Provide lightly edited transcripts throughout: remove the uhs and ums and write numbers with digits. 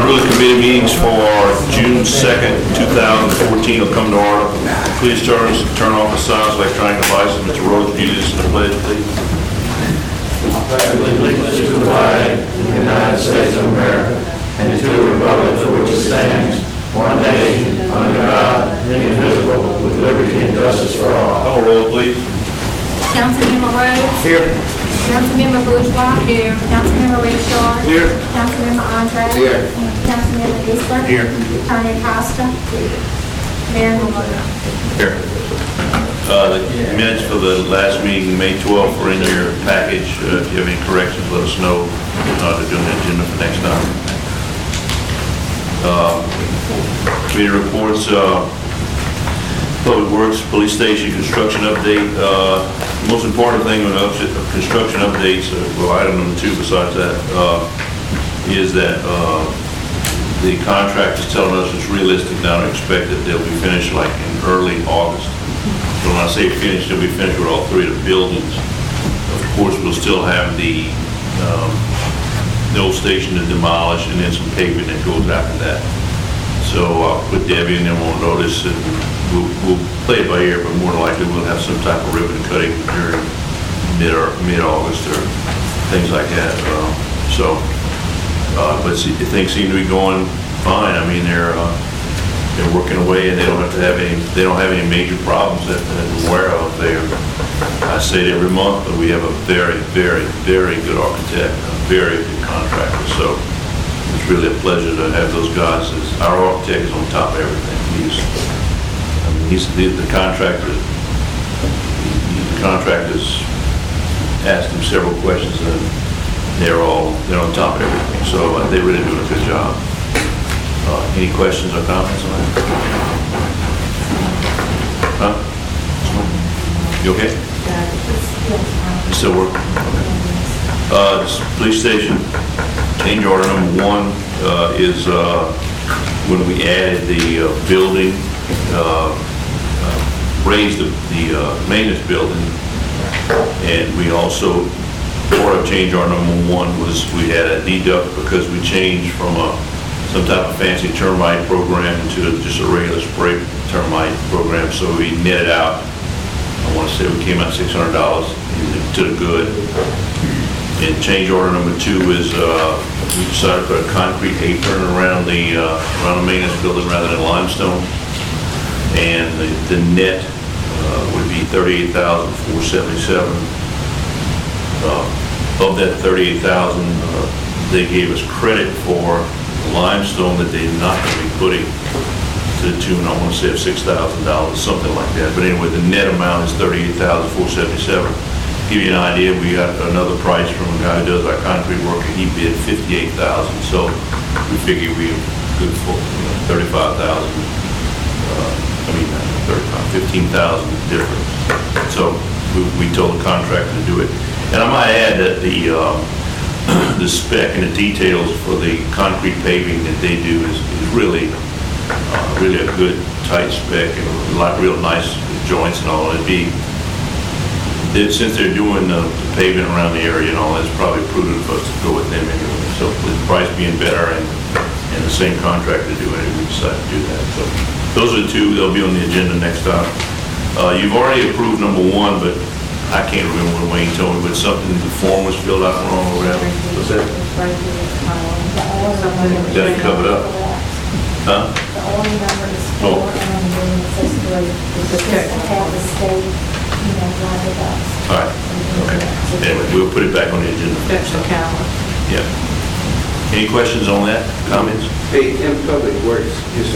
Rules Committee meetings for June 2nd, 2014 will come to order. Please turn off the sounds of electronic devices. Mr. Rhodes, will you lead us in the pledge, please? Allegiance to the flag of the United States of America and to the republic for which it stands, one nation, under God, indivisible, with liberty and justice for all. Call roll, please. Councilmember Rhodes. Here. Councilmember Bourgeois. Here. Councilmember Richard. Here. Councilmember Andre. Here. Councilmember Eastland. Here. Attorney Costa. Mayor Moore. Here. The minutes for the last meeting, May 12th, are in your package. If you have any corrections, let us know. If not, they're doing the agenda for next time. Committee reports, Public Works, Police Station, construction update. Most important thing with construction updates, well, item number 2 besides that, is that the contractor is telling us it's realistic now to expect that they'll be finished like in early August. So when I say finished, they'll be finished with all 3 of the buildings. Of course, we'll still have the old station to demolish and then some paving that goes after that. So I'll put Debbie and them on notice, and we'll play it by ear, but more than likely we'll have some type of ribbon cutting during mid-August or things like that. But things seem to be going fine. I mean, they're working away, and they don't have any major problems that I'm aware of there. I say it every month, but we have a very, very, very good architect, a very good contractor. So it's really a pleasure to have those guys. Our architect is on top of everything. He's the contractor. The contractors asked him several questions, and they're on top of everything. So they really do a good job. Any questions or comments on that? Huh? You okay? You still working? This police station, change order number 1 is when we added the building, raised the maintenance building, and we also, part of change order number 1 was we had a deduct because we changed from some type of fancy termite program to just a regular spray termite program. So we netted out, I want to say we came out $600 to the good. And change order number 2 is we decided to put a concrete apron around the maintenance building rather than limestone. And the net would be $38,477. Of that $38,000, they gave us credit for limestone that they're not going to be putting to the tune, I want to say, of $6,000, something like that. But anyway, the net amount is $38,477. Give you an idea, we got another price from a guy who does our concrete work, and he bid $58,000. So we figure we have good for 35,000. 15,000 difference. So we told the contractor to do it. And I might add that the spec and the details for the concrete paving that they do is really a good tight spec and real nice joints and all. Since they're doing the paving around the area and all, it's probably prudent for us to go with them anyway. So with the price being better and the same contractor doing it, we decided to do that. So those are the 2. They'll be on the agenda next time. You've already approved number 1, but I can't remember what Wayne told me, but something, the form was filled out wrong or whatever. What's that? Got it covered up? Huh? The order number is 4, Oh. and then it says 3. It's just to have the state, line it up. All right. Okay. Anyway, we'll put it back on the agenda. That's the calendar. Yeah. Any questions on that? Comments? Hey, in Public Works,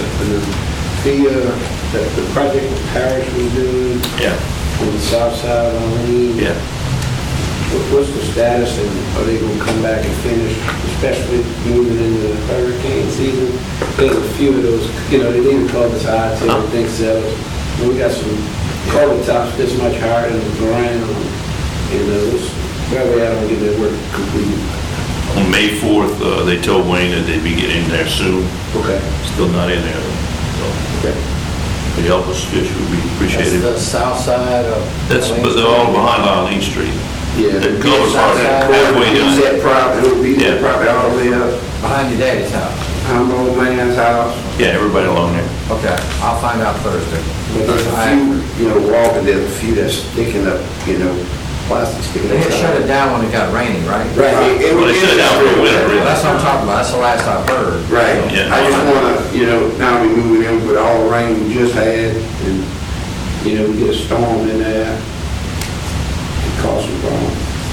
the project the parish was doing Yeah. on the south side on Lee, Yeah. what's the status, and are they going to come back and finish, especially moving into the hurricane season? There's a few of those, they didn't call this high till the thing settles. We got some culvert tops this much higher than the ground, and where we at on getting that work completed? On May 4th, they told Wayne that they'd be getting there soon. Okay. Still not in there. So, Okay. if you help us, Fish, we appreciate it. That's the south side of... But they're all behind Eileen Street. Yeah. The culvert's halfway Use down. that property, it'll be Yeah. that property all the way up. Behind your daddy's house. Humboldt man's house. Yeah, everybody along there. Okay, I'll find out Thursday. But there's a few, walking, there's a few that's sticking up, plastic sticking They had shut it up. down when it got rainy, right? Right. Well, they shut it down for a winter, really. That's what I'm talking about, that's the last I've heard. Right. Yeah. I just wanna, now we moving in with all the rain we just had, and, we get a storm in there. It cause some problems.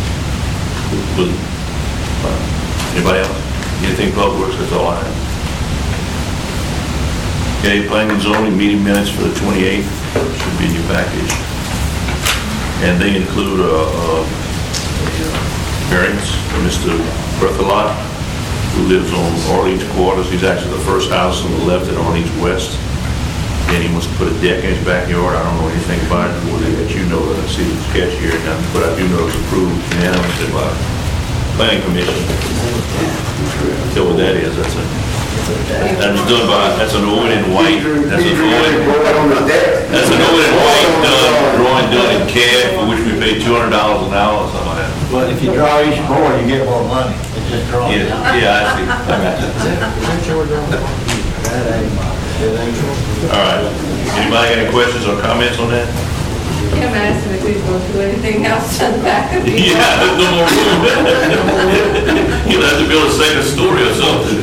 Anybody else? Anything public works, that's all I have. Okay, planning and zoning meeting minutes for the 28th, should be in your package. And they include a variance for Mr. Berthelot, who lives on Orleans Quarters. He's actually the first house on the left at Orleans West. And he wants to put a deck in his backyard. I don't know anything about it, more than that you know that I see the sketch here, but I do know it's approved unanimously by the planning commission. Tell what that is, that's an oil and white, that's an oil and white drawing done in CAD, for which we pay $200 an hour or something like that. But if you draw each board, you get more money. It's just drawing. Yeah, I see. I got you. All right. Anybody got any questions or comments on that? Kim asked him if he's going to do anything else on the back of the Yeah, there's no more room. You'll have to build a second story or something.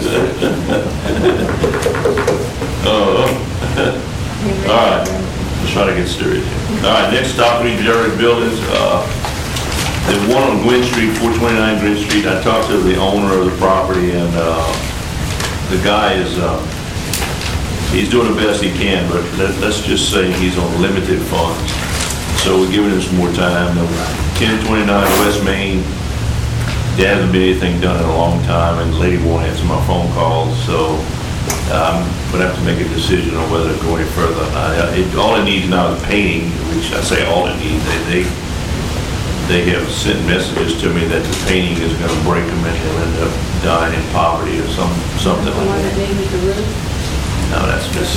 All right, let's try to get serious here. All right, next topic, Jerry Buildings. The one on Gwynn Street, 429 Gwynn Street, I talked to the owner of the property, and the guy is, he's doing the best he can, but let's just say he's on limited funds. So we're giving him some more time. 1029 West Main, there hasn't been anything done in a long time, and the lady won't answer my phone calls, so I'm gonna have to make a decision on whether to go any further. All it needs now is painting, which I say all it needs. They have sent messages to me that the painting is gonna break them and they'll end up dying in poverty or something one like that that. needed the roof. No, that's just,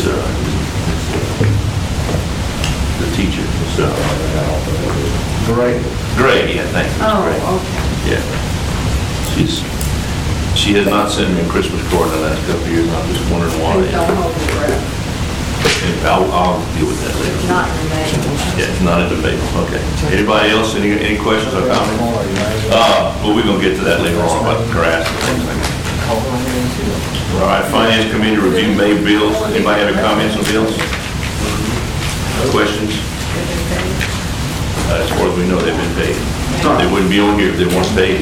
the teacher, so. Great. Great, yeah, thank you. Oh, Great. okay. Yeah. She has not sent me a Christmas card in the last couple of years, I'm just wondering why. Please don't hold your breath. I'll deal with that later. Not in the mail. Yeah, it's not a debate, okay. Anybody else, any questions or comments? Well, we're gonna get to that later on about the grass and things like that. All right, Finance Committee review May bills. Anybody have any comments on bills? Questions? As far as we know, they've been paid. They wouldn't be on here if they weren't paid.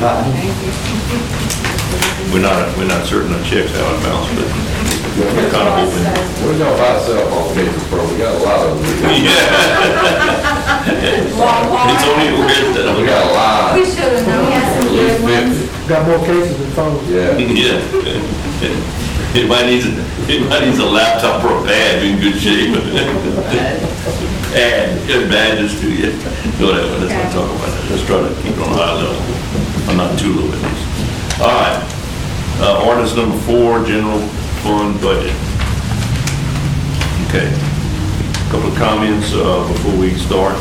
We're not certain on checks out of balance, but we're kind of hoping. We know about cell phone cases, bro, we got a lot of them. Yeah. It's only weird that We got a lot. We should have known. We have some good ones. Got more cases than phones. Yeah. Yeah. Anybody needs a laptop or a pad, you're in good shape. And badges to you. Whatever, let's not talk about that. Let's try to keep it on a high level. I'm not too low at least. All right. Ordinance number 4, general fund budget. Okay. Couple of comments before we start.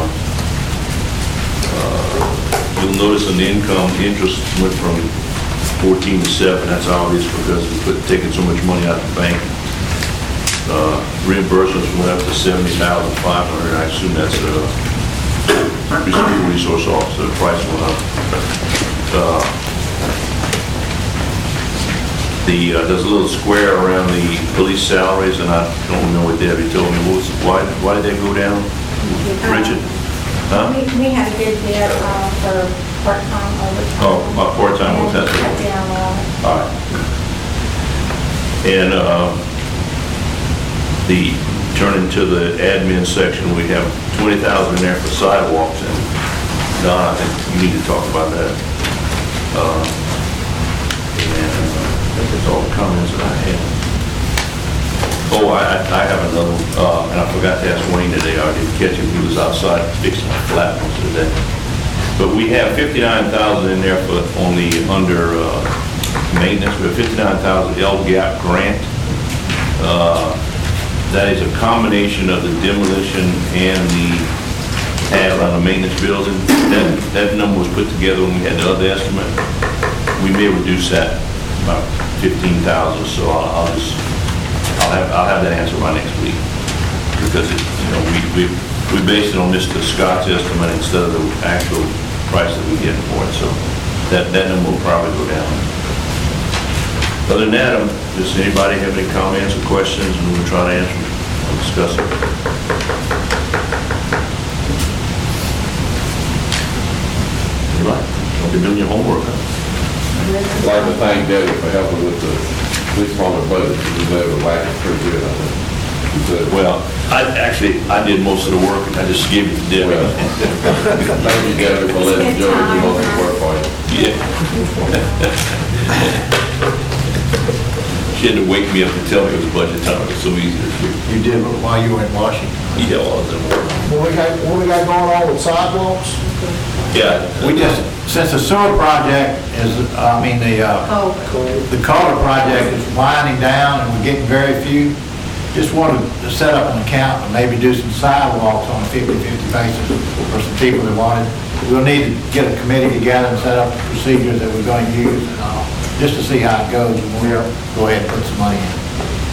You'll notice in the income, interest went from 14 to 7. That's obvious because we taking so much money out of the bank. Reimbursements went up to $70,500. I assume that's school resource officer. The price went up. There's a little square around the police salaries, and I don't know what Debbie told me. Why did they go down? Bridget? Huh? We had a good bid for part-time overtime. Oh, part-time, what's that? Cut down on it. All right. And turning to the admin section, we have $20,000 in there for sidewalks, and Don, I think you need to talk about that. And I think that's all the comments that I had. Oh, I have another, and I forgot to ask Wayne today. I didn't catch him. He was outside fixing my flat most of the day. But we have $59,000 in there under maintenance. We have $59,000 LGAP grant. That is a combination of the demolition and the pad around the maintenance building. That number was put together when we had the other estimate. We may reduce that about 15,000, so I'll have that answer by next week. Because it, we based it on Mr. Scott's estimate instead of the actual price that we get for it, so that number will probably go down. Other than that, does anybody have any comments or questions, and we'll try to answer or discuss it. All right, hope you're doing your homework, huh? I'd like to thank Debbie for helping with the police department budget. She was able to whack it pretty good, I think. She said, Well, I did most of the work, and I just gave it to Debbie. thank you, Debbie, for letting Joey do most of the work for you. Yeah. She had to wake me up and tell me it was budget time. It was so easy this week. You did while you were in Washington. Yeah, well, I was at work. What we got going on with sidewalks? Yeah. We just, since the sewer project is, the culvert project is winding down and we're getting very few, just wanted to set up an account and maybe do some sidewalks on a 50-50 basis for some people that wanted. We'll need to get a committee together and set up the procedures that we're going to use and all, just to see how it goes, and we'll go ahead and put some money in.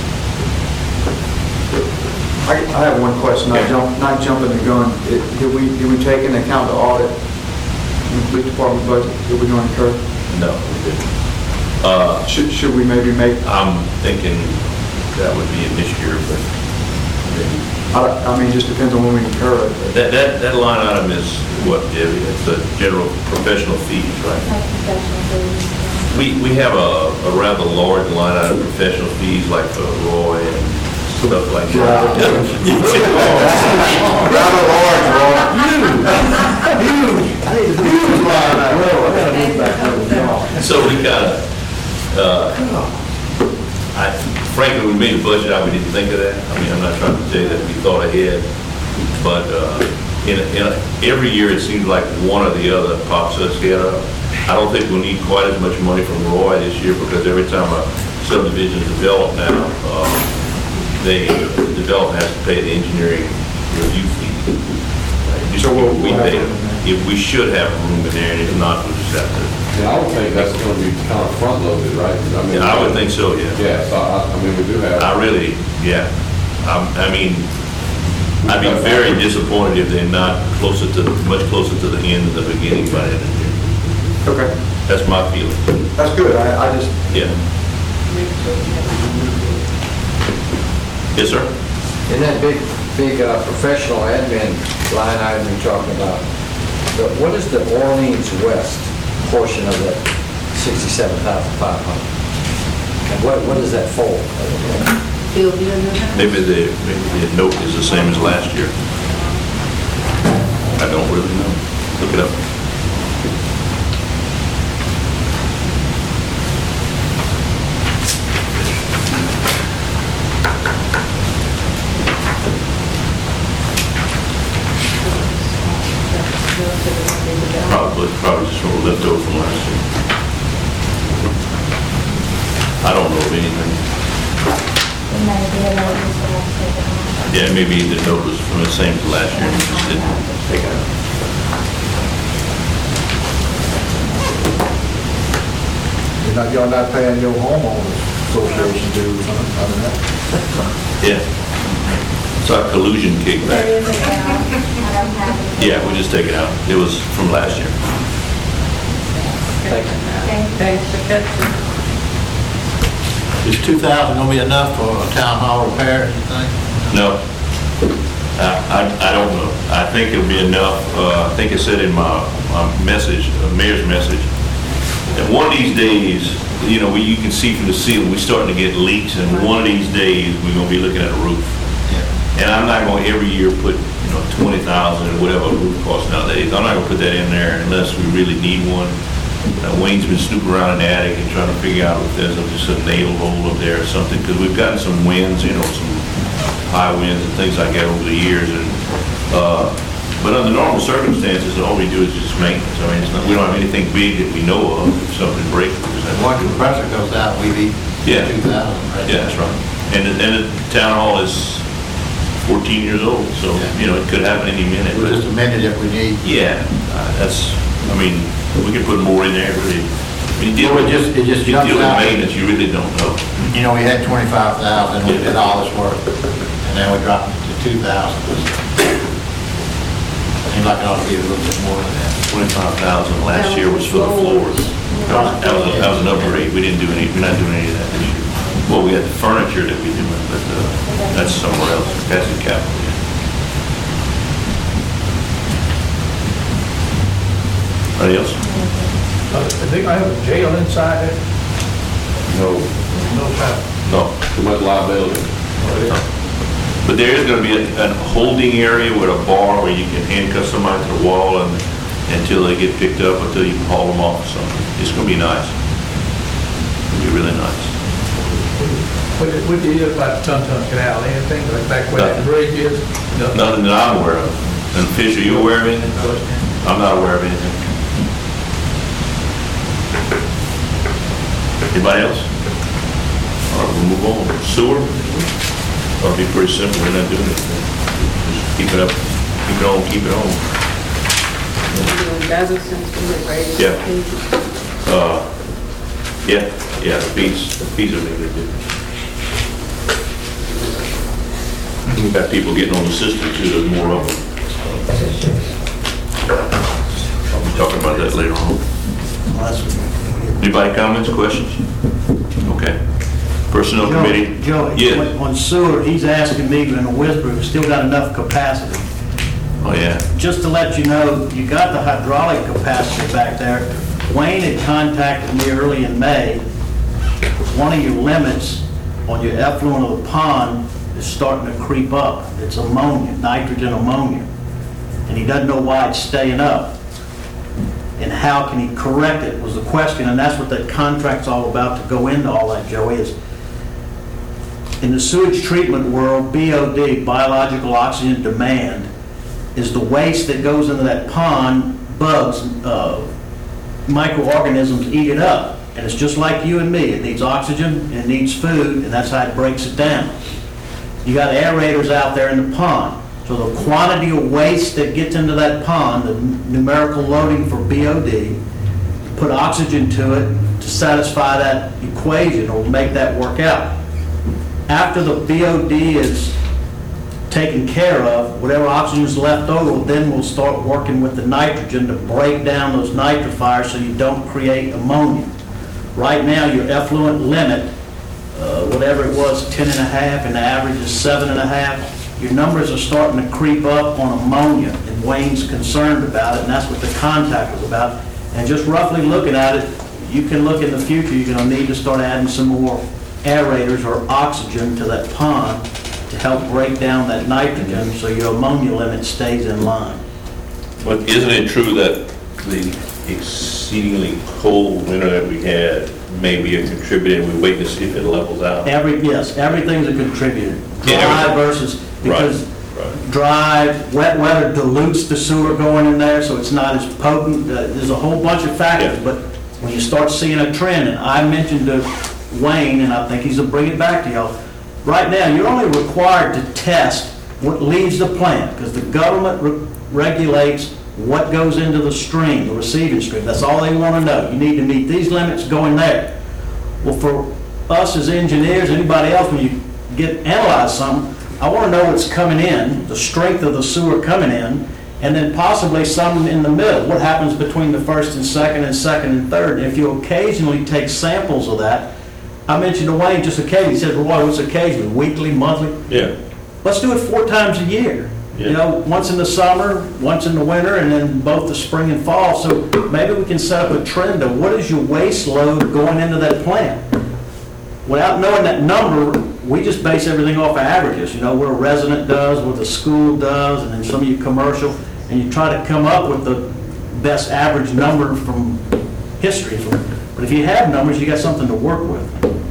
I have one question, not jumping the gun. Did we take into account the audit in the police department budget that we're going to incur? No, we didn't. Should we maybe make, I'm thinking that would be in this year, but I mean, just depends on when we incur it. that line item is what, Debbie? It's the general professional fees, right? Like professional fees. We have a rather large line item of professional fees like for Roy and stuff like that. Rather large, Huge. So we gotta, frankly, when we made the budget out, we didn't think of that. I mean, I'm not trying to tell you that we thought ahead, but every year it seems like one or the other pops us head up. I don't think we'll need quite as much money from Roy this year because every time a subdivision is developed now, the developer has to pay the engineering review fee. So we pay them. If we should have room in there, and if not, we'll just have to. Yeah, I would think that's going to be kind of front loaded, right? Yeah, I would think so, yeah. Yeah, so I mean, we do have. I mean, I'd be very disappointed if they're not much closer to the end than the beginning by the end of the year. Okay, That's my feeling. that's good. I just, Yeah. Yes, sir? In that big professional admin line item you're talking about, what is the Orleans West portion of that 67,500? And what is that for? Maybe the note is the same as last year. I don't really know. Look it up. Probably just a leftover from last year. I don't know of anything. It may be a notice that I've taken on. Yeah, maybe the note was from the same as last year, we just didn't take it out. You're not paying your homeowners association dues, huh? Yeah. It's our collusion kickback. There is a bill, I don't have it. Yeah, we just take it out. It was from last year. Thanks for catching. Is 2,000 gonna be enough for a town hall repair, you think? No. I don't know. I think it'll be enough. I think it said in my message, mayor's message, that one of these days, you can see from the ceiling, we're starting to get leaks, and one of these days, we're gonna be looking at a roof. And I'm not gonna every year put, 20,000 or whatever a roof costs nowadays. I'm not gonna put that in there unless we really need one. Wayne's been snooping around in the attic and trying to figure out if there's just a nail hole up there or something, because we've gotten some winds, some high winds and things like that over the years. And but under normal circumstances, all we do is just maintenance. I mean, we don't have anything big that we know of. If something breaks, we just have to. Once the compressor goes out, we need Yeah. 2,000, right? Yeah, that's right. And the town hall is 14 years old, so, it could happen any minute. We'll But just amend it if we need. yeah, we could put more in there, but When you deal Well, with, it just you jumps deal with out. maintenance, you really don't know. You know, we had 25,000, we did all this work, and then we dropped it to 2,000. Seems like it ought to be a little bit more than that. 25,000 last year was for the floors. That was an upgrade, we're not doing any of that this year. Well, we had the furniture that we do, but that's somewhere else, that's in capital. Anybody else? I think I have a jail inside it. No, No time. No. too much liability. But there is gonna be a holding area with a bar where you can handcuff somebody to the wall and, until they get picked up, until you can haul them off or something. It's gonna be nice. It'll be really nice. What do you do about Tun Canal? Anything like back where that Nothing. bridge is? Nothing that I'm aware of. And Fisher, you aware of anything? I'm not aware of anything. Anybody else? All right, we'll move on. Sewer? That'll be pretty simple, we're not doing anything. Just keep it up, keep it on, keep it on. Yeah, the fees are making a difference. We've got people getting on the system too, there's more of them. I'll be talking about that later on. Anybody comments, questions? Okay. Personnel committee? Joey, Yeah. on sewer, he's asking me in a whisper, we've still got enough capacity. Oh, yeah. Just to let you know, you got the hydraulic capacity back there. Wayne had contacted me early in May. One of your limits on your effluent of the pond is starting to creep up. It's ammonia, nitrogen ammonia. And he doesn't know why it's staying up. And how can he correct it was the question, and that's what that contract's all about, to go into all that, Joey, is in the sewage treatment world, BOD, biological oxygen demand, is the waste that goes into that pond, bugs, microorganisms eat it up. And it's just like you and me. It needs oxygen, it needs food, and that's how it breaks it down. You got aerators out there in the pond. So the quantity of waste that gets into that pond, the numerical loading for BOD, put oxygen to it to satisfy that equation or make that work out. After the BOD is taken care of, whatever oxygen is left over, then we'll start working with the nitrogen to break down those nitrifiers so you don't create ammonia. Right now, your effluent limit, whatever it was, 10.5, and the average is 7.5. Your numbers are starting to creep up on ammonia, and Wayne's concerned about it, and that's what the contact was about. And just roughly looking at it, you can look in the future, you're going to need to start adding some more aerators or oxygen to that pond to help break down that nitrogen so your ammonia limit stays in line. But isn't it true that the exceedingly cold winter that we had may be a contributor, and we're waiting to see if it levels out? Yes, everything's a contributor. Yeah, Dry everything. versus, because Right. dry, wet weather dilutes the sewer going in there, so it's not as potent. There's a whole bunch of factors, Yeah. but when you start seeing a trend, and I mentioned to Wayne, and I think he's gonna bring it back to y'all, right now, you're only required to test what leaves the plant, because the government regulates what goes into the stream, the receiving stream. That's all they want to know. You need to meet these limits going there. Well, for us as engineers, anybody else, when you analyze something, I want to know what's coming in, the strength of the sewer coming in, and then possibly some in the middle. What happens between the first and second and third? And if you occasionally take samples of that, I mentioned to Wayne just occasionally, he said, well, what's occasionally, weekly, monthly? Yeah. Let's do it 4 times a year. You know, once in the summer, once in the winter, and then both the spring and fall. So maybe we can set up a trend of what is your waste load going into that plant? Without knowing that number, we just base everything off of averages. You know, what a resident does, what the school does, and then some of you commercial, and you try to come up with the best average number from history. But if you have numbers, you got something to work with.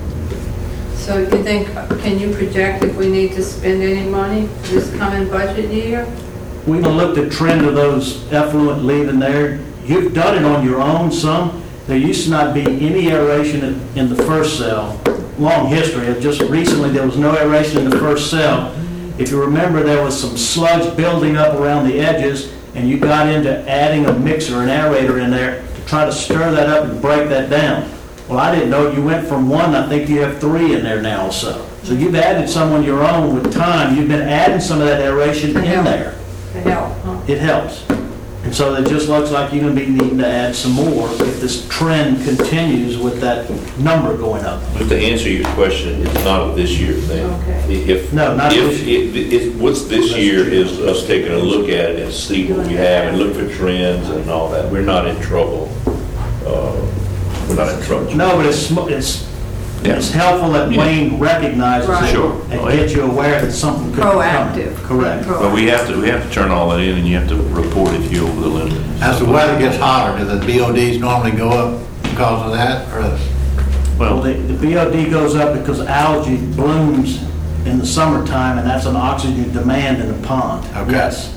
So you think, can you project if we need to spend any money this coming budget year? We can look at the trend of those effluent leaving there. You've done it on your own some. There used to not be any aeration in the first cell. Long history. Just recently there was no aeration in the first cell. If you remember, there was some sludge building up around the edges, and you got into adding a mixer, an aerator in there to try to stir that up and break that down. Well, I didn't know you went from one, I think you have 3 in there now also. So you've added some on your own with time, you've been adding some of that aeration in there. To help, huh? It helps. And so it just looks like you're gonna be needing to add some more if this trend continues with that number going up. But to answer your question, it's not a this year thing. Okay. If, No, not this what's this year is us taking a look at it and see what we have and look for trends and all that. We're not in trouble. We're not in trouble. No, but it's helpful that Wayne recognizes Right. it Sure. and gets you aware that something could be coming. Proactive. Correct. But we have to turn all that in, and you have to report if you're over the limit. As the weather gets hotter, do the BODs normally go up because of that, or? Well, the BOD goes up because algae blooms in the summertime, and that's an oxygen demand in the pond. Okay. Yes.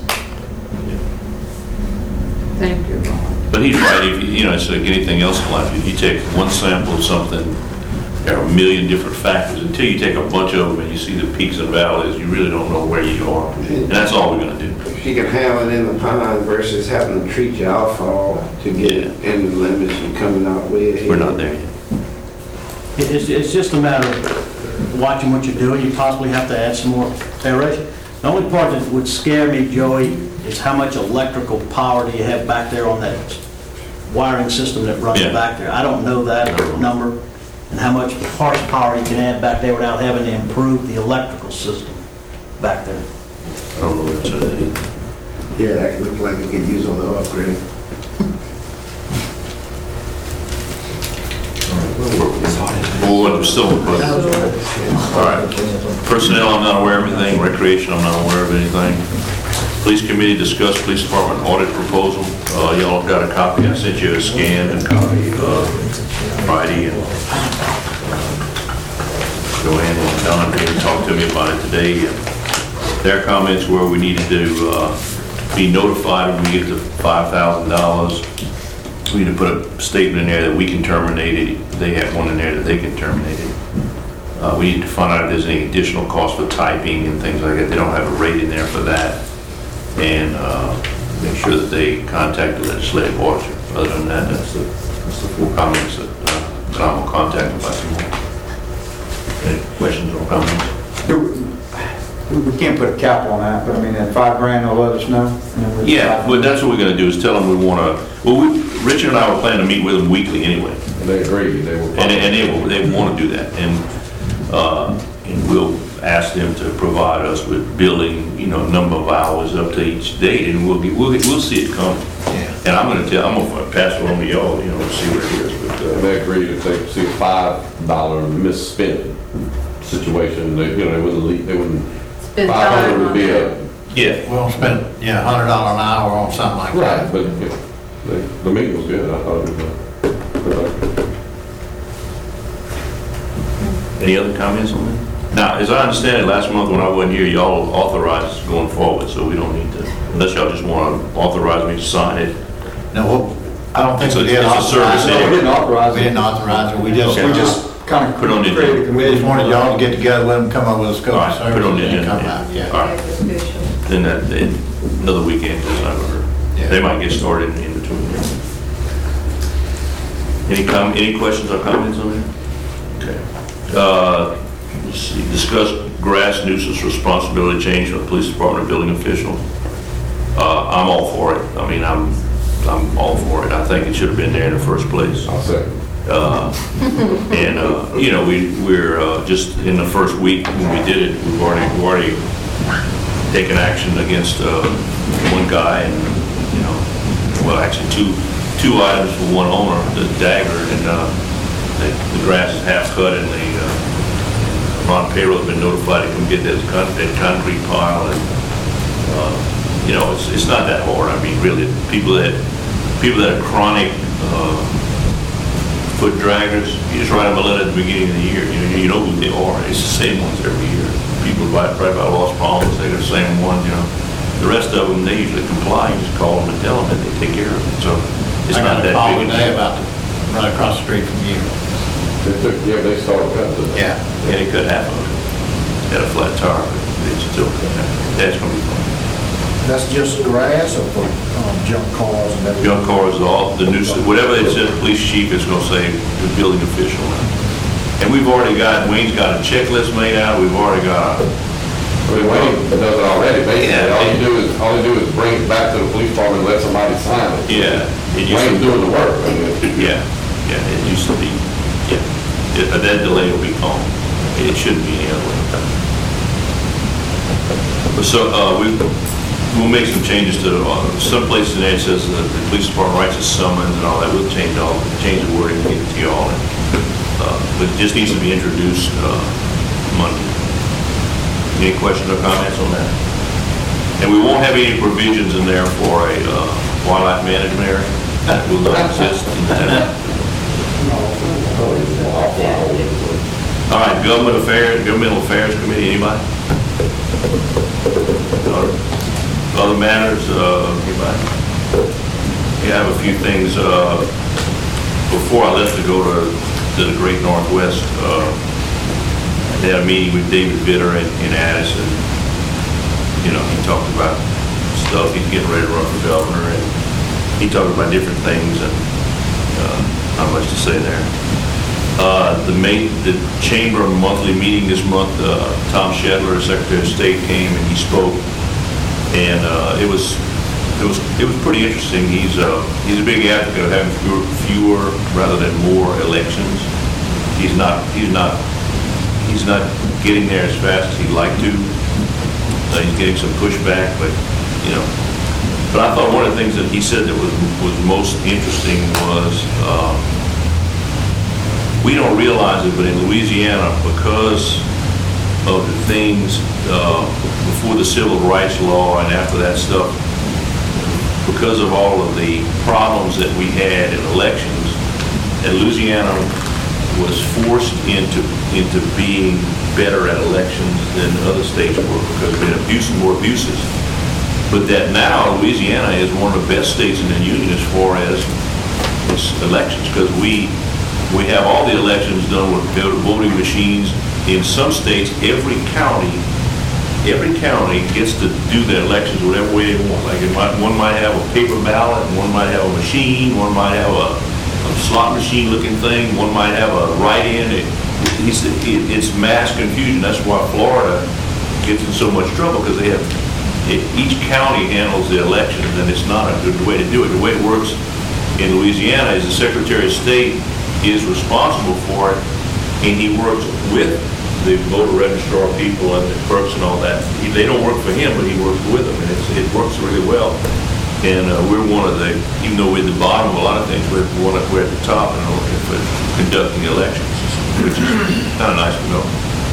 Thank you, Ron. But he's right, if, it's like anything else in life, if you take one sample of something, there are a million different factors. Until you take a bunch of them and you see the peaks and valleys, you really don't know where you are. And that's all we're gonna do. If you can have it in the pond versus having to treat your outfall to get it in the limits and coming out way ahead. We're not there yet. It's just a matter of watching what you're doing. You possibly have to add some more aeration. The only part that would scare me, Joey, is how much electrical power do you have back there on that wiring system that runs Yeah. back there? I don't know that number, and how much horsepower you can add back there without having to improve the electrical system back there. I don't know what to say. Yeah, that looked like it could use on the upgrade. Board, we're still in budget. All right. Personnel, I'm not aware of anything. Recreation, I'm not aware of anything. Police committee discussed police department audit proposal. Y'all got a copy. I sent you a scanned copy Friday, and Joanne and Don came and talked to me about it today. And their comments were we needed to be notified when we get to $5,000. We need to put a statement in there that we can terminate it. They have one in there that they can terminate it. We need to find out if there's any additional cost for typing and things like that. They don't have a rate in there for that. And make sure that they contact the legislative auditor. Other than that, that's the 4 comments that Tom will contact them about some more. Any questions or comments? We can't put a cap on that, but I mean, at $5,000, they'll let us know. And then we- Yeah, but that's what we're gonna do, is tell them we wanna, Richard and I were planning to meet with them weekly anyway. And they agreed, they were. And they want to do that, and we'll ask them to provide us with billing, number of hours up to each date, and we'll see it come. Yeah. And I'm gonna pass it on to y'all, see where it is, And but, they agreed if they see a $5 misspent situation, they wouldn't, Spend 500 time would on be that. yeah. We don't spend, $100 an hour on something like that. Right, but the meeting was good, I thought it was, Any other comments on that? Now, as I understand it, last month when I wasn't here, y'all authorized going forward, so we don't need to, unless y'all just wanna authorize me to sign it. No, I don't think It's a- we did it's a authorize service it. No, we didn't authorize We it. didn't authorize it, we We just kind of Put on the created a agenda. We committee. just wanted y'all to get together, let them come up with a scope All of right, put it on the services and come agenda. out, yeah. All right. Official. Then another weekend, because Yeah. they might get started in between. Any questions or comments on that? Okay. Let's see, discuss grass nuisance responsibility change for the police department building official. I'm all for it. I mean, I'm all for it. I think it should have been there in the first place. I'll say. And, we're just in the first week when we did it, we've already taken action against one guy and, actually two items for one owner, the dagger, and the grass is half cut, and Ron Payroll has been notified to come get that concrete pile, and, it's not that hard. I mean, really, people that are chronic foot draggers, you just write them a letter at the beginning of the year. You know who they are. It's the same ones every year. People right by Lost Palms, they're the same ones, The rest of them, they usually comply. You just call them and tell them, and they take care of it. So it's I not got a that call big. today about right across the street from you. They started cutting it. Yeah. Yeah, they cut half of it. Had a flat tire, but it's still cut half. That's gonna be fine. That's just grass or for junk cars and everything? Junk cars, all, the new, whatever it says, police chief is gonna say, the building official. And we've already got, Wayne's got a checklist made out, we've already got, Wayne does it already, basically. Yeah. All you do is bring it back to the police department and let somebody sign it. yeah. It used Wayne's to, doing the work, I mean. yeah, it used to be, yeah. That delay will be gone. It shouldn't be any other way. But so, we'll make some changes to, some places in there it says that the police department writes a summons and all that, we'll change the wording, and get it to y'all. But it just needs to be introduced, Monday. Any questions or comments on that? And we won't have any provisions in there for a, wildlife management area. That will not exist in that. All right, governmental affairs committee, anybody? Other matters, anybody? We have a few things, before I left to go to the Great Northwest, they had a meeting with David Vitter in Addison. You know, he talked about stuff, he's getting ready to run for governor, and he talked about different things, and not much to say there. The chamber monthly meeting this month, Tom Shedler, Secretary of State, came and he spoke, and it was pretty interesting. He's a big advocate of having fewer rather than more elections. He's not getting there as fast as he'd like to. He's getting some pushback, but you know. But I thought one of the things that he said that was most interesting was, we don't realize it, but in Louisiana, because of the things before the civil rights law and after that stuff, because of all of the problems that we had in elections, and Louisiana was forced into being better at elections than other states were because we had more abuses. But that now Louisiana is one of the best states in the union as far as elections, because we have all the elections done with voting machines. In some states, every county gets to do their elections whatever way they want. Like one might have a paper ballot, and one might have a machine, one might have a slot machine looking thing, one might have a write-in. It's mass confusion. That's why Florida gets in so much trouble, because they have, each county handles the elections, and it's not a good way to do it. The way it works in Louisiana is the Secretary of State is responsible for it, and he works with the voter registrar people and the clerks and all that. They don't work for him, but he works with them, and it works really well. And we're one of the, even though we're at the bottom of a lot of things, we're at the top for conducting elections, which is kind of nice to know.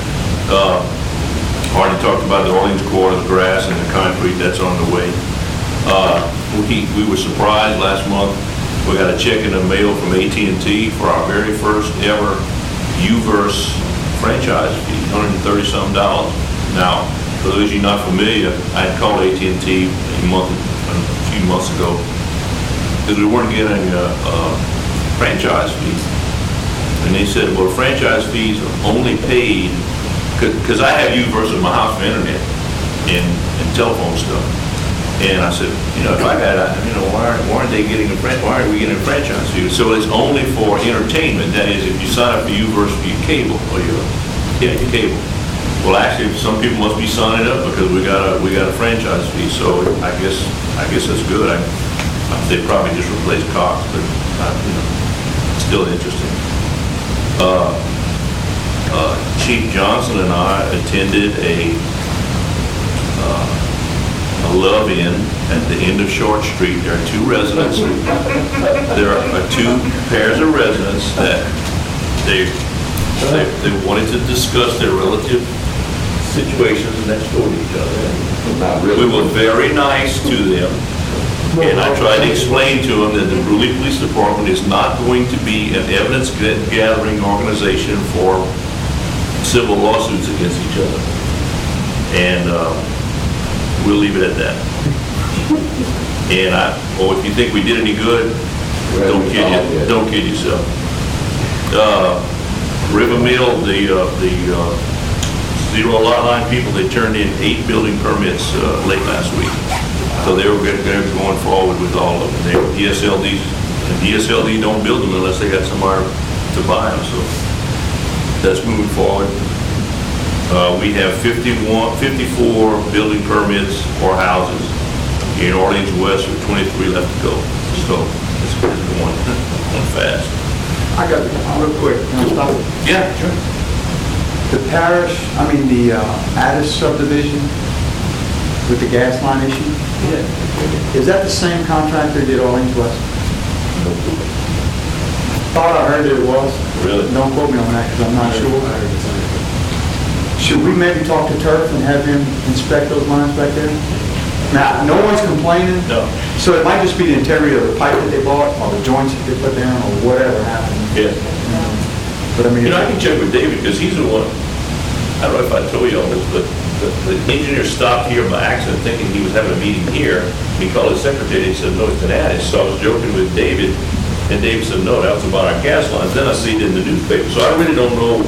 Already talked about the Orleans Corps, the grass and the concrete, that's on the way. We were surprised last month. We got a check in the mail from AT&T for our very first ever UVerse franchise fee, $130-something. Now, for those of you not familiar, I had called AT&T a few months ago because we weren't getting a franchise fee. And they said, well, franchise fees are only paid, because I have UVerse at my house for internet and telephone stuff. And I said, if I got, why aren't they getting why are we getting a franchise fee? So it's only for entertainment. That is, if you sign up for UVerse for your cable or your cable. Well, actually, some people must be signing up because we got a franchise fee. So I guess that's good. They probably just replaced Cox, but still interesting. Chief Johnson and I attended a love-in at the end of Short Street. There are two residents. There are two pairs of residents that they wanted to discuss their relative situations next door to each other. We were very nice to them, and I tried to explain to them that the Brule Police Department is not going to be an evidence-gathering organization for civil lawsuits against each other. And we'll leave it at that. And if you think we did any good, don't kid yourself. River Mill, the zero lot line people, they turned in 8 building permits late last week. So they were going forward with all of them. They were DSLDs, and DSLD don't build them unless they got somewhere to buy them, so that's moving forward. We have 54 building permits or houses in Orleans West, with 23 left to go. So it's going fast. I got, real quick, can I stop? Yeah, sure. The parish, the Addis subdivision with the gas line issue? Yeah. Is that the same contractor that did Orleans West? Thought I heard that it was. Really? Don't quote me on that, because I'm not sure. Should we maybe talk to Turf and have him inspect those lines back there? Now, no one's complaining. No. So it might just be the integrity of the pipe that they bought, or the joints that they put down, or whatever happened. Yeah. But I mean, I can check with David, because he's the one, I don't know if I told you all this, but the engineer stopped here by accident thinking he was having a meeting here. He called his secretary, and he said, no, it's an Addis. So I was joking with David, and David said, no, that was about our gas lines. Then I see it in the newspaper, so I really don't know.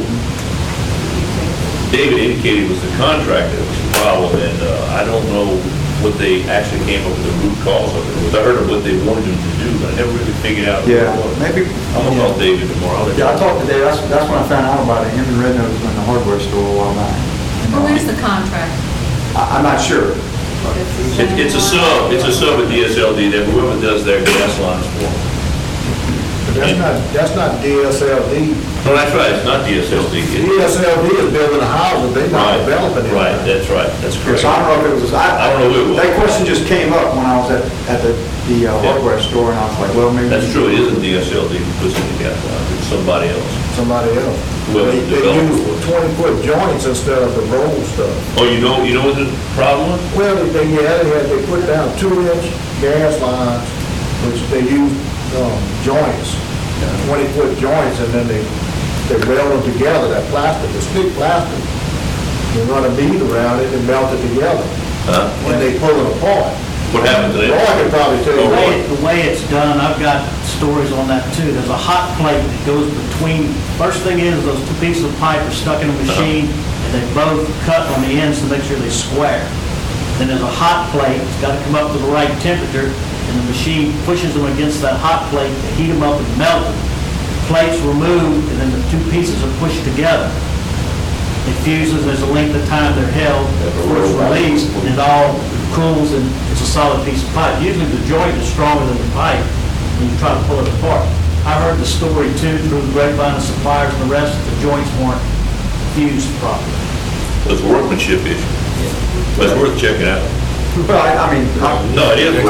David indicated it was the contractor that was the problem, and I don't know what they actually came up with the root cause of it. I heard of what they wanted him to do, but I never really figured out. yeah, maybe. I'm gonna call David tomorrow. Yeah, I talked to Dave, that's when I found out about it, him and Red Nose was in the hardware store a while back. Well, where's the contract? I'm not sure. It's a sub at DSLD, that whoever does their gas lines for them. But that's not DSLD. No, that's right, it's not DSLD. DSLD is building a house, and they're not developing it. Right, that's correct. So I don't know if it was, I don't know who it was. that question just came up when I was at the hardware store, and I was like, well, maybe. That's true, it isn't DSLD who puts in the gas lines, it's somebody else. Somebody else. Whoever They developed use it. 20-foot joints instead of the roll stuff. Oh, you know what the problem was? Well, they put down 2-inch gas lines, which they use joints, 20-foot joints, and then they weld them together, that plastic, it's thick plastic. You run a bead around it and melt it together. When they pull it apart. What happened to Roy that? could probably tell you what. The way it's done, I've got stories on that too. There's a hot plate that goes between, first thing is those two pieces of pipe are stuck in a machine, and they both cut on the ends to make sure they square. Then there's a hot plate, it's got to come up to the right temperature, and the machine pushes them against that hot plate to heat them up and melt them. Plates removed, and then the two pieces are pushed together. It fuses, there's a length of time they're held before it's released, and it all cools, and it's a solid piece of pipe. Usually the joint is stronger than the pipe when you try to pull it apart. I heard the story too through the grapevine of suppliers and the rest, that the joints weren't fused properly. It's a workmanship issue. But it's worth checking out. Well, No, it is.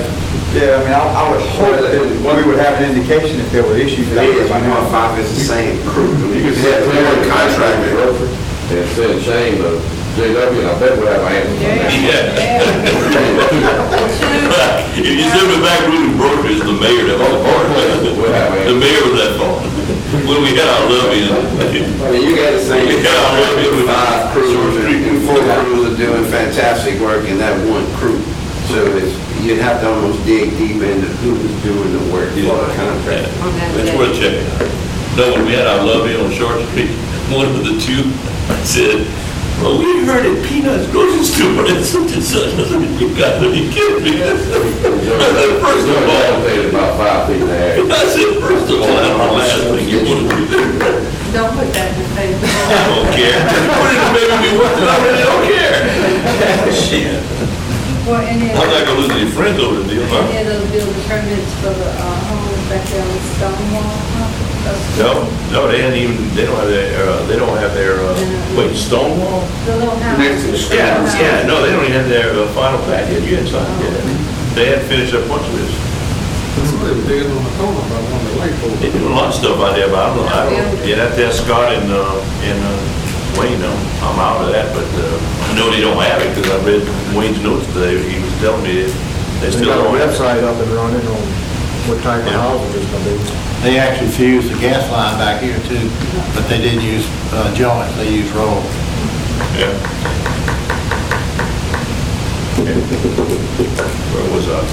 I would hope that we would have an indication if there were issues. It is, you know, if it's the same crew. You can say it's a contractor. And send Shane to JW, and I bet we'll have answers on that. Yeah. If you send me back Rudy Brokers, the mayor that was part of it. The mayor was that far. When we had our levy. I mean, you got to say, We got our levy with 5 crews, and 4 crews are doing fantastic work in that one crew. So you'd have to almost dig deep into who's doing the work for the contract. It's worth checking out. No, when we had our levy on Short Street, one of the two said, well, we heard at Peanuts grocery store and such and such. I said, you got to be kidding me. I said, first of all, About 5 feet and a half. I said, first of all, that's the last thing you want to do. Don't put that in the paper. I don't care. Put it in the paper if you want to, I really don't care. Shit. Well, any I'm not gonna lose any friends over the deal, huh? of those building permits for the homes back there on Stonewall? No, they don't have their, wait, Stonewall? The little house. Next to the school. Yeah, no, they don't even have their final plat yet, you hadn't signed it yet. They hadn't finished up much of this. Somebody was digging on the corner by one of the lake poles. They do a lot of stuff out there, but I don't, you have to ask Scott and Wayne, I'm out of that, but I know they don't have it, because I read Wayne's notes today, he was telling me that they They still got a don't have it. website up and running on what type of housing it's gonna be. They actually fused the gas line back here too, but they didn't use joints, they used roll. Yeah. Okay. Where was I?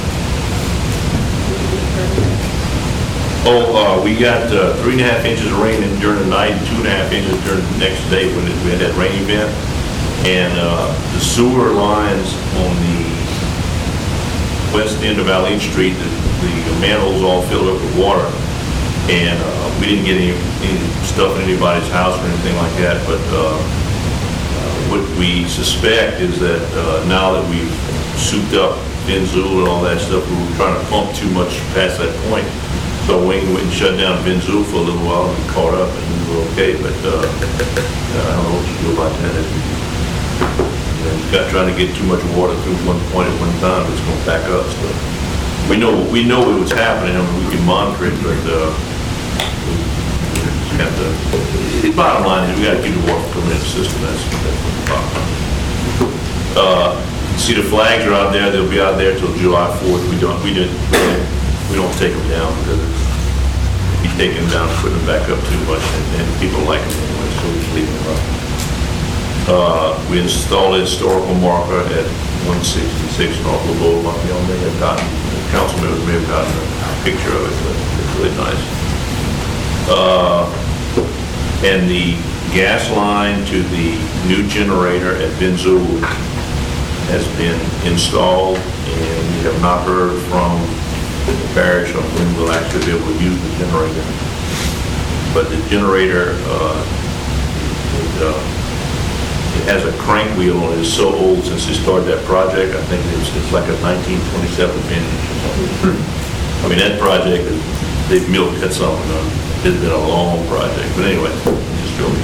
We got 3.5 inches of rain during the night, 2.5 inches during the next day when we had that rain event. And the sewer lines on the west end of Alene Street, the manholes all filled up with water. And we didn't get any stuff in anybody's house or anything like that, but what we suspect is that now that we've souped up Benzul and all that stuff, we were trying to pump too much past that point. So Wayne went and shut down Benzul for a little while and we caught up and we were okay, but I don't know what to do about that. Got trying to get too much water through one point at one time, it's going to back up. So we know it was happening, I mean, we can monitor it, but we have to. The bottom line is we got to keep the water coming in the system. That's the bottom line. See the flags are out there. They'll be out there till July 4th. We don't take them down because we take them down and put them back up too much, and people like them anyway, so we just leave them up. We installed a historical marker at 166 North La Boulevard. You may have gotten, council members may have gotten a picture of it, but it's really nice. And the gas line to the new generator at Benzul has been installed, and we have not heard from the parish on when we'll actually be able to use the generator. But the generator, it has a crank wheel on it. It's so old since they started that project. I think it's like a 1927 vintage. I mean, that project, they've milked that something. It's been a long project. But anyway, just joking.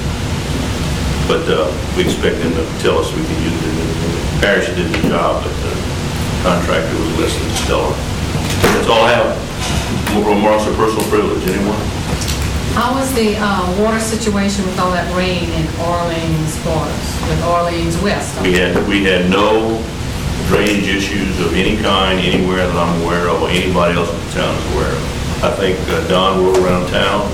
But we expect them to tell us we can use it. The parish did the job, but the contractor was less than stellar. That's all I have. More remarks or personal privilege. Anyone? How was the water situation with all that rain in Orleans Forest, with Orleans West? We had no drainage issues of any kind anywhere that I'm aware of, or anybody else in the town is aware of. I think Don rode around town.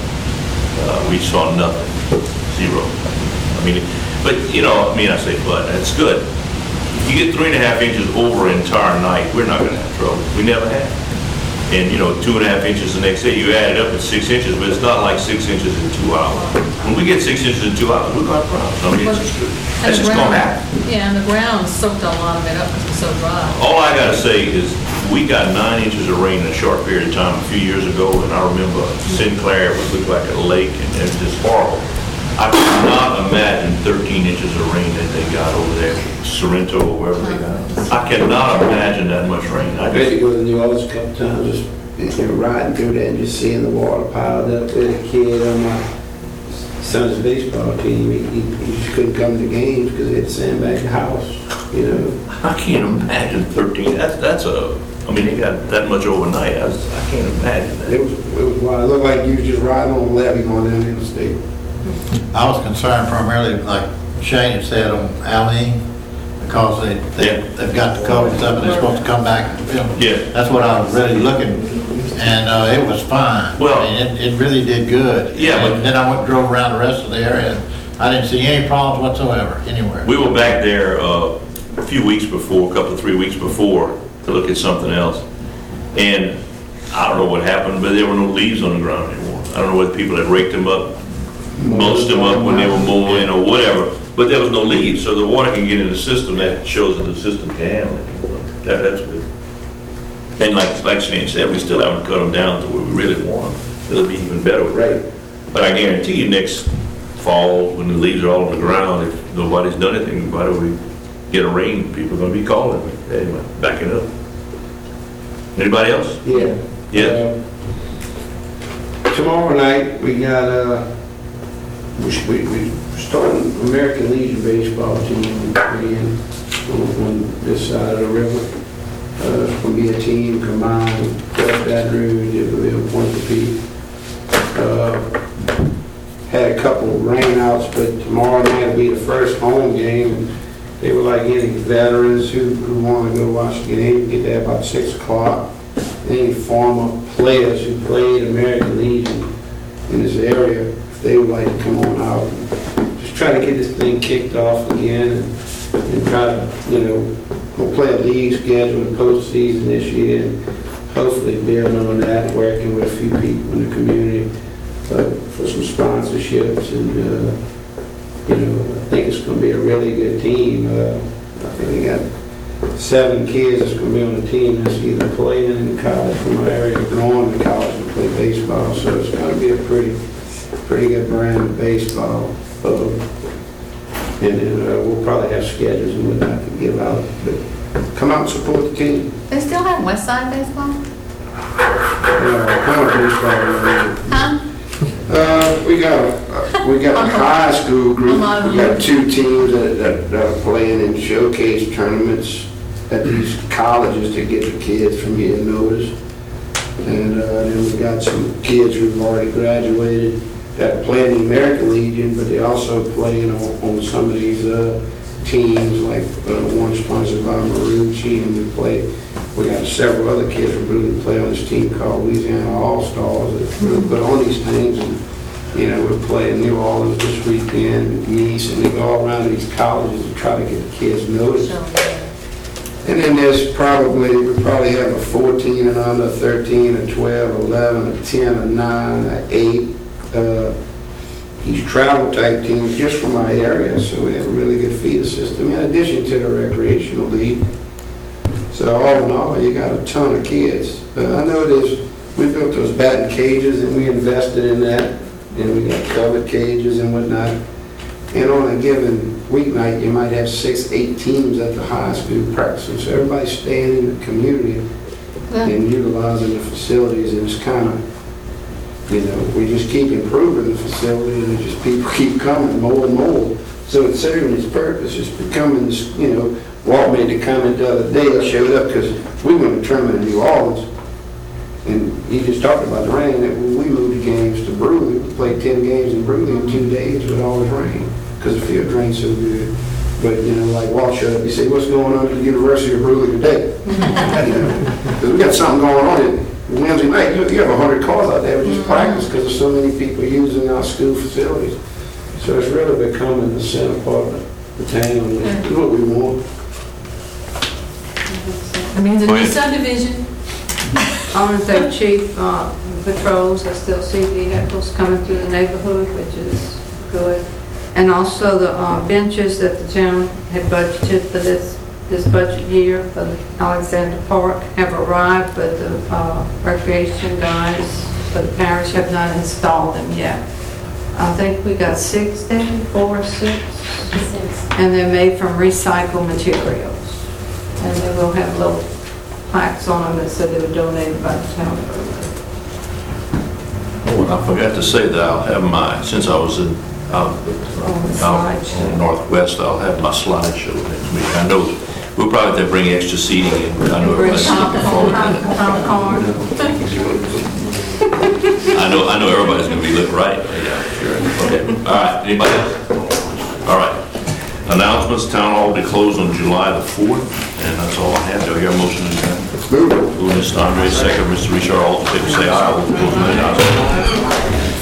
We saw nothing, zero. I mean, but I say, but that's good. If you get 3.5 inches over an entire night, we're not going to have trouble. We never have. And 2.5 inches the next day, you add it up at 6 inches, but it's not like 6 inches in 2 hours. When we get 6 inches in 2 hours, we're going to have problems. I mean, it's just good. That's just going to happen. Yeah, and the ground soaked a lot of it up because it was so dry. All I got to say is we got 9 inches of rain in a short period of time a few years ago, and I remember Sinclair would look like a lake, and it was just horrible. I could not imagine 13 inches of rain that they got over there, Sorrento or wherever they got. I cannot imagine that much rain. I had to go to New Orleans a couple times, just riding through there and just seeing the water piled up with a kid on my son's baseball team. He just couldn't come to games because they had to send him back to the house, I can't imagine 13. I mean, they got that much overnight. I can't imagine that. It was wild. It looked like you were just riding on a levee going down the interstate. I was concerned primarily, like Shane had said, on Alene, because they've got the culverts up and they're supposed to come back and fill them. Yeah. That's what I was really looking, and it was fine. Well, I mean, it really did good. Yeah, and then I went and drove around the rest of the area, and I didn't see any problems whatsoever anywhere. We were back there a few weeks before, a couple of 3 weeks before, to look at something else. And I don't know what happened, but there were no leaves on the ground anymore. I don't know whether people had raked them up, mulched them up when they were mowing or whatever, but there was no leaves, so the water can get in the system. That shows that the system can handle it. That's good. And like Shane said, we still haven't cut them down to where we really want them. It'll be even better with rain. But I guarantee you next fall, when the leaves are all on the ground, if nobody's done anything about it, we get a rain, people are going to be calling me. Anyway, backing up. Anybody else? Yeah. Yeah. Tomorrow night, we got, we're starting American Legion baseball team again on this side of the river. It's going to be a team combined, West Baton Rouge, it will be a point apiece. Had a couple of rainouts, but tomorrow night will be the first home game. They were like any veterans who want to go watch the game, get there about 6 o'clock. Any former players who played American Legion in this area, if they would like to come on out and just try to get this thing kicked off again and try to, we'll play a league schedule in postseason this year and hopefully build on that, working with a few people in the community for some sponsorships and, I think it's going to be a really good team. I think they got 7 kids that's gonna be on the team that's either playing in college from our area or going to college to play baseball. So it's gonna be a pretty good brand of baseball. And then we'll probably have schedules and whatnot to give out, but come out and support the team. They still have West Side baseball? Kind of baseball. Huh? We got the high school group. We got 2 teams that are playing in showcase tournaments at these colleges to get the kids from here noticed. And then we got some kids who've already graduated that play in the American Legion, but they also playing on some of these teams, like one sponsored by Marucci, and we got several other kids who really play on this team called Louisiana All-Stars that really put on these things. And we're playing New Orleans this weekend, Nice, and they go all around these colleges to try to get the kids noticed. And then we probably have a 14 and under, 13, a 12, 11, a 10, a 9, a 8. These travel type teams just from our area, so we have a really good feeder system in addition to the recreational league. So all in all, you got a ton of kids. I know we built those batting cages and we invested in that, and we got covered cages and whatnot. And on a given weeknight, you might have 6, 8 teams at the high school practicing. So everybody's staying in the community and utilizing the facilities, and it's kind of, we just keep improving the facility, and just people keep coming more and more. So it's serving its purpose. It's becoming this, Walt made the comment the other day. I showed up because we went to tournament in New Orleans, and he just talked about the rain. That when we moved the games to Brewley, we played 10 games in Brewley in 2 days with all this rain because the field drained so good. But, like Walt showed up, he said, "What's going on at the University of Brewley today?" Because we got something going on. Wednesday night, you have 100 cars out there just practice because there's so many people using our school facilities. So it's really becoming the center part of the town. It's what we want. I mean, the new subdivision. I want to say Chief patrols, I still see vehicles coming through the neighborhood, which is good. And also the benches that the town had budgeted for this budget year for the Alexander Park have arrived, but the recreation guys for the parish have not installed them yet. I think we got 6 then, 4 or 6, and they're made from recycled materials. And they will have little plaques on them that said they were donated by the town. Oh, and I forgot to say that I'll have since I was out in Northwest, I'll have my slideshow next week. I know we'll probably have to bring extra seating in, but I know everybody's looking forward to it. Popcorn. I know everybody's going to be looking right. Yeah, sure. Okay. All right. Anybody else? All right. Announcements. Town hall will be closed on July the 4th, and that's all I have. Do I hear a motion to adjourn? Move. Mr. Andre, second. Mr. Richard, all in favor, say aye. All opposed, nay.